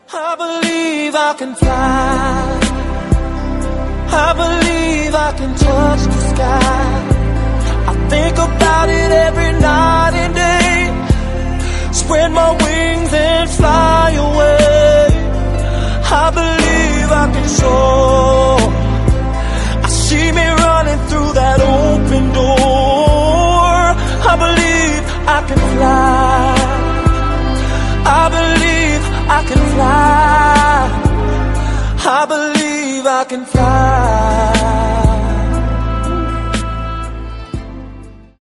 I believe I can fly. I believe I can touch the sky. I think about it every night and day. Spread my wings and fly away. I believe I can soar. I see me running through that open door. I believe I can fly. I believe I can fly. I believe I can fly.